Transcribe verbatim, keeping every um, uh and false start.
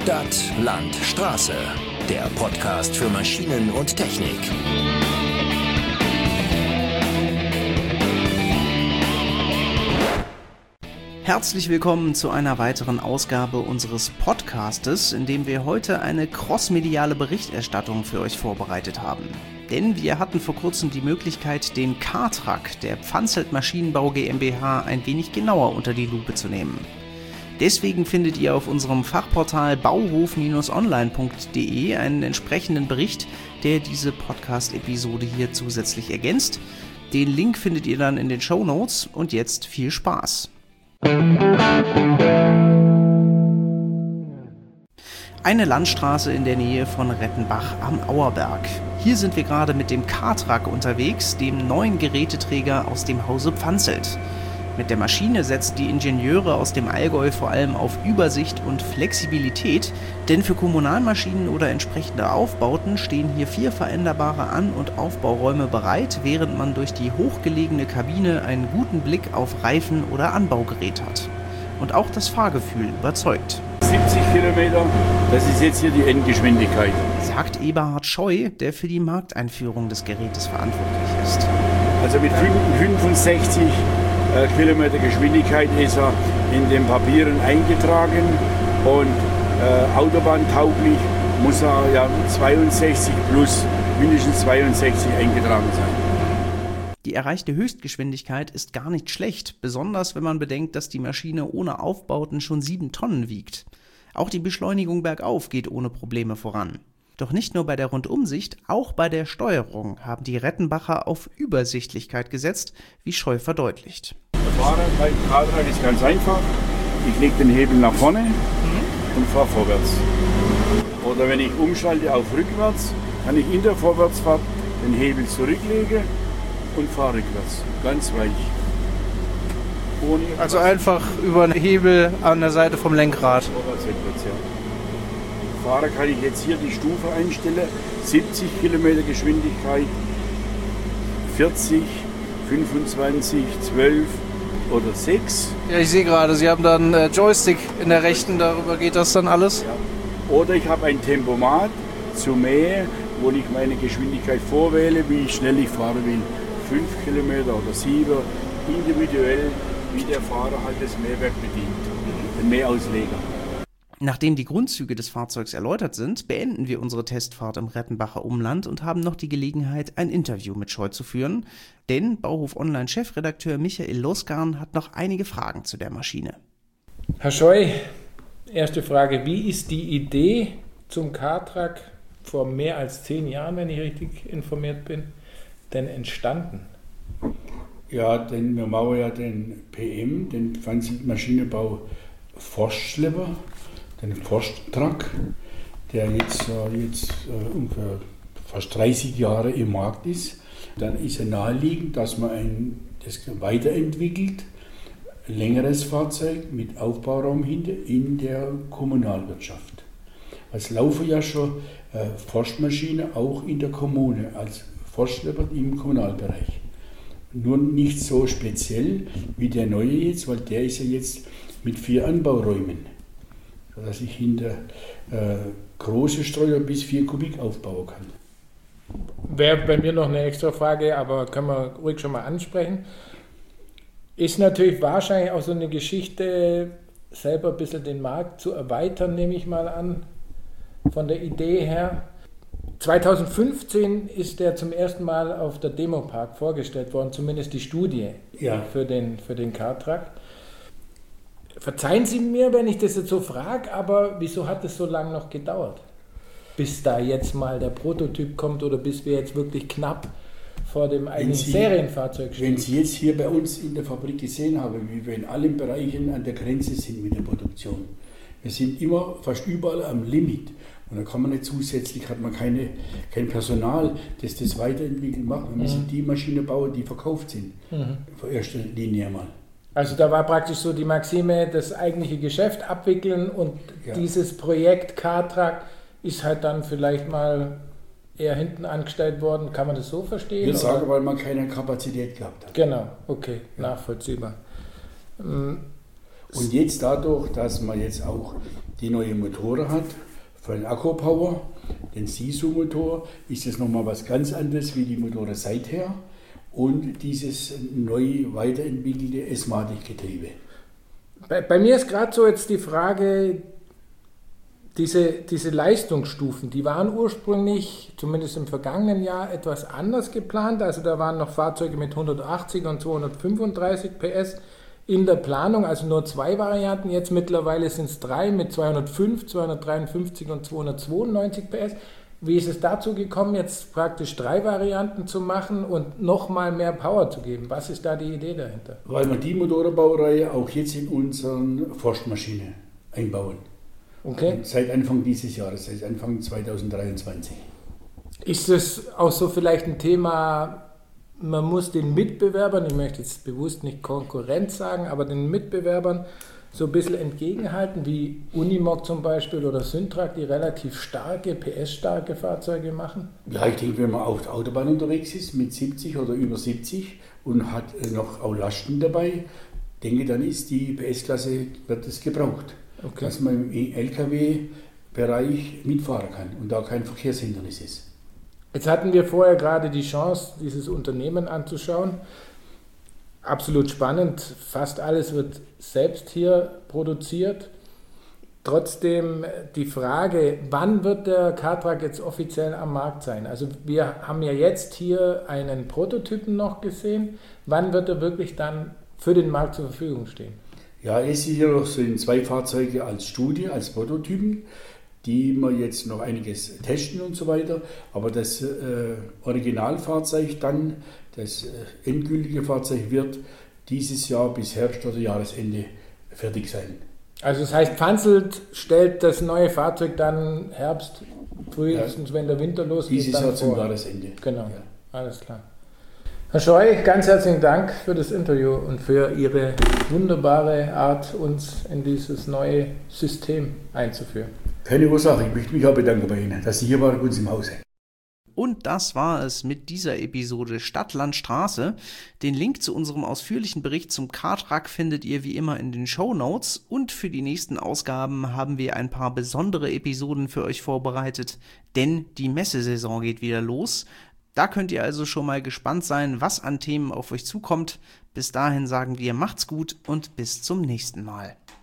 Stadt, Land, Straße. Der Podcast für Maschinen und Technik. Herzlich willkommen zu einer weiteren Ausgabe unseres Podcastes, in dem wir heute eine crossmediale Berichterstattung für euch vorbereitet haben. Denn wir hatten vor kurzem die Möglichkeit, den K-Truck der Pfanzelt Maschinenbau GmbH ein wenig genauer unter die Lupe zu nehmen. Deswegen findet ihr auf unserem Fachportal bauhof Bindestrich online Punkt de einen entsprechenden Bericht, der diese Podcast-Episode hier zusätzlich ergänzt. Den Link findet ihr dann in den Shownotes und jetzt viel Spaß! Eine Landstraße in der Nähe von Rettenbach am Auerberg. Hier sind wir gerade mit dem K-Truck unterwegs, dem neuen Geräteträger aus dem Hause Pfanzelt. Mit der Maschine setzen die Ingenieure aus dem Allgäu vor allem auf Übersicht und Flexibilität, denn für Kommunalmaschinen oder entsprechende Aufbauten stehen hier vier veränderbare An- und Aufbauräume bereit, während man durch die hochgelegene Kabine einen guten Blick auf Reifen oder Anbaugerät hat. Und auch das Fahrgefühl überzeugt. siebzig Kilometer, das ist jetzt hier die Endgeschwindigkeit. Sagt Eberhard Scheu, der für die Markteinführung des Gerätes verantwortlich ist. Also mit fünfundsechzig äh, Kilometer Geschwindigkeit ist er in den Papieren eingetragen und äh, autobahntauglich muss er ja zweiundsechzig plus mindestens zweiundsechzig eingetragen sein. Die erreichte Höchstgeschwindigkeit ist gar nicht schlecht, besonders wenn man bedenkt, dass die Maschine ohne Aufbauten schon sieben Tonnen wiegt. Auch die Beschleunigung bergauf geht ohne Probleme voran. Doch nicht nur bei der Rundumsicht, auch bei der Steuerung haben die Rettenbacher auf Übersichtlichkeit gesetzt, wie Scheu verdeutlicht. Der Fahrer beim K-Truck ist ganz einfach. Ich lege den Hebel nach vorne mhm. und fahre vorwärts. Oder wenn ich umschalte auf rückwärts, kann ich in der Vorwärtsfahrt den Hebel zurücklegen und fahre rückwärts. Ganz weich. Ohne also einfach über einen Hebel an der Seite vom Lenkrad. Vorwärts, rückwärts, ja. Fahrer kann ich jetzt hier die Stufe einstellen, siebzig Kilometer Geschwindigkeit, vierzig, fünfundzwanzig, zwölf oder sechs. Ja, ich sehe gerade, Sie haben dann einen Joystick in der rechten, darüber geht das dann alles? Ja. Oder ich habe ein Tempomat zu Mähe, wo ich meine Geschwindigkeit vorwähle, wie schnell ich fahren will. fünf Kilometer oder sieben, individuell, wie der Fahrer halt das Mähwerk bedient, den Mähausleger. Nachdem die Grundzüge des Fahrzeugs erläutert sind, beenden wir unsere Testfahrt im Rettenbacher Umland und haben noch die Gelegenheit, ein Interview mit Scheu zu führen, denn Bauhof-Online-Chefredakteur Michael Losgarn hat noch einige Fragen zu der Maschine. Herr Scheu, erste Frage, wie ist die Idee zum K-Truck vor mehr als zehn Jahren, wenn ich richtig informiert bin, denn entstanden? Ja, denn wir machen ja den P M, den Pfanzelt-Maschinenbau Forstschlepper, den Forsttruck, der jetzt, äh, jetzt äh, ungefähr fast dreißig Jahre im Markt ist. Dann ist es naheliegend, dass man ein, das weiterentwickelt, längeres Fahrzeug mit Aufbauraum hinter in der Kommunalwirtschaft. Es laufen ja schon äh, Forstmaschinen auch in der Kommune als Forstschlepper im Kommunalbereich. Nur nicht so speziell wie der neue jetzt, weil der ist ja jetzt mit vier Anbauräumen, sodass ich hinter äh, große Streuer bis vier Kubik aufbauen kann. Wäre bei mir noch eine extra Frage, aber können wir ruhig schon mal ansprechen. Ist natürlich wahrscheinlich auch so eine Geschichte, selber ein bisschen den Markt zu erweitern, nehme ich mal an, von der Idee her. zweitausendfünfzehn ist der zum ersten Mal auf der Demopark vorgestellt worden, zumindest die Studie ja. für den, für den K-Truck. Verzeihen Sie mir, wenn ich das jetzt so frage, aber wieso hat es so lange noch gedauert, bis da jetzt mal der Prototyp kommt oder bis wir jetzt wirklich knapp vor dem eigentlichen Serienfahrzeug stehen? Wenn Sie jetzt hier bei uns in der Fabrik gesehen haben, wie wir in allen Bereichen an der Grenze sind mit der Produktion. Wir sind immer fast überall am Limit. Und da kann man nicht zusätzlich, hat man keine, kein Personal, das das weiterentwickeln macht. Wir müssen mhm. die Maschinen bauen, die verkauft sind. Mhm. Von erster Linie einmal. Also da war praktisch so die Maxime, das eigentliche Geschäft abwickeln und ja. dieses Projekt K-Truck ist halt dann vielleicht mal eher hinten angestellt worden. Kann man das so verstehen? Ich würde sagen, weil man keine Kapazität gehabt hat. Genau, okay, ja. Nachvollziehbar. Und jetzt dadurch, dass man jetzt auch die neue Motoren hat, für den Akku-Power, den Sisu-Motor, ist das nochmal was ganz anderes wie die Motoren seither und dieses neu weiterentwickelte S-Matic-Getriebe. Bei, bei mir ist gerade so jetzt die Frage, diese, diese Leistungsstufen, die waren ursprünglich, zumindest im vergangenen Jahr, etwas anders geplant. Also da waren noch Fahrzeuge mit hundertachtzig und zweihundertfünfunddreißig P S in der Planung, also nur zwei Varianten. Jetzt mittlerweile sind es drei mit zweihundertfünf, zweihundertdreiundfünfzig und zweihundertzweiundneunzig P S. Wie ist es dazu gekommen, jetzt praktisch drei Varianten zu machen und nochmal mehr Power zu geben? Was ist da die Idee dahinter? Weil wir die Motorenbaureihe auch jetzt in unseren Forstmaschine einbauen. Okay. Und seit Anfang dieses Jahres, seit Anfang zweitausenddreiundzwanzig. Ist es auch so vielleicht ein Thema, man muss den Mitbewerbern, ich möchte jetzt bewusst nicht Konkurrenz sagen, aber den Mitbewerbern so ein bisschen entgegenhalten, wie Unimog zum Beispiel oder Syntrac, die relativ starke, P S-starke Fahrzeuge machen? Ja, ich denke, wenn man auf der Autobahn unterwegs ist mit siebzig oder über siebzig und hat noch auch Lasten dabei, denke, dann ist die P S-Klasse, wird es gebraucht. Okay. Dass man im L K W-Bereich mitfahren kann und da kein Verkehrshindernis ist. Jetzt hatten wir vorher gerade die Chance, dieses Unternehmen anzuschauen. Absolut spannend. Fast alles wird selbst hier produziert. Trotzdem die Frage, wann wird der Kartrak jetzt offiziell am Markt sein? Also wir haben ja jetzt hier einen Prototypen noch gesehen. Wann wird er wirklich dann für den Markt zur Verfügung stehen? Ja, es sind hier noch so zwei Fahrzeuge als Studie, als Prototypen, die wir jetzt noch einiges testen und so weiter. Aber das äh, Originalfahrzeug dann, das äh, endgültige Fahrzeug wird dieses Jahr bis Herbst oder Jahresende fertig sein. Also das heißt, Pfanzelt stellt das neue Fahrzeug dann Herbst, frühestens ja, wenn der Winter losgeht. Dieses dann Jahr zum vor. Jahresende. Genau, ja. Alles klar. Herr Scheu, ganz herzlichen Dank für das Interview und für Ihre wunderbare Art, uns in dieses neue System einzuführen. Keine Ursache, ich möchte mich auch bedanken bei Ihnen, dass Sie hier waren bei uns im Hause. Und das war es mit dieser Episode Stadt, Land, Straße. Den Link zu unserem ausführlichen Bericht zum Kartrak findet ihr wie immer in den Shownotes. Und für die nächsten Ausgaben haben wir ein paar besondere Episoden für euch vorbereitet, denn die Messesaison geht wieder los. Da könnt ihr also schon mal gespannt sein, was an Themen auf euch zukommt. Bis dahin sagen wir, macht's gut und bis zum nächsten Mal.